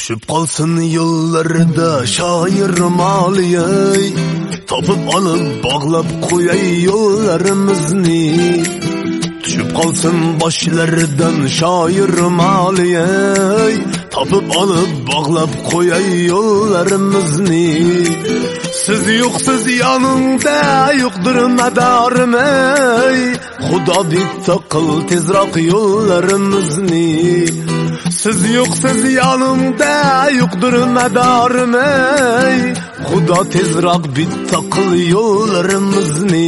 Düşüp qalsın yollarda şair maliyey, topib olib bağlab qo'yay yo'llarimizni. Düşüp qalsın boshlardan şair maliyey, topib olib bağlab qo'yay yo'llarimizni. Siz yo'qsiz yonimda yo'qdir madarim ey, Xudo bitta qil tezroq yo'llarimizni. Siz yo'qsiz yonimda yo'qdir madarim ey, Xudo tezroq bitta qil yo'llarimizni.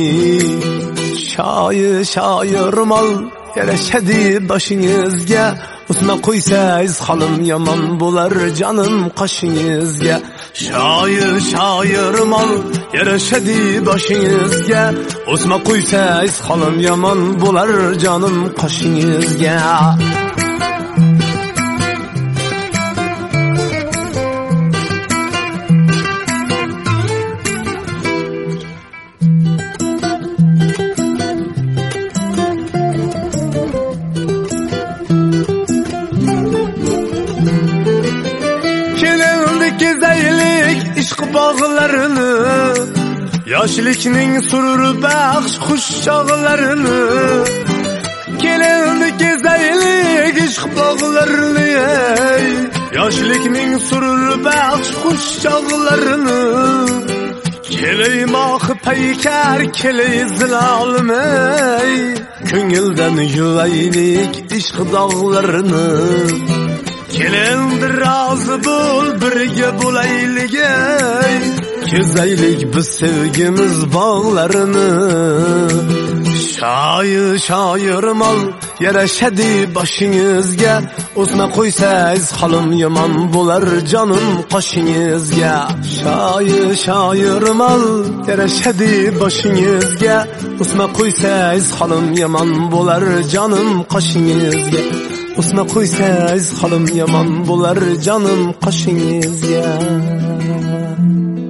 Shoir mal yarashadi boshingizga, usma qo'ysangiz holim yomon bo'lar jonim qoshingizga. Shoir mal yarashadi boshingizga, usma qo'ysangiz holim yomon bo'lar jonim qoshingizga. Ishq bog'larini, yoshlikning surur baxsh xush chog'larini, kelindi kezaylik ishq bog'larini, yoshlikning surur baxsh xush chog'larini. Kelay mohi paykar, kelay zilolimay, ko'ngildan yuvaylik ishq dog'larini. Kelindi rozi bo'l, birga bo'laylik ey, kezaylik biz sevgimiz bog'larini. Shoir mal yarashadi boshingizga, o'sma qo'ysangiz holim yomon bo'lar jonim qoshingizga. Shoir mal yarashadi boshingizga, o'sma qo'ysangiz holim yomon bo'lar jonim qoshingizga. Usma qo'ysangiz holim yomon bo'lar jonim qoshingizga.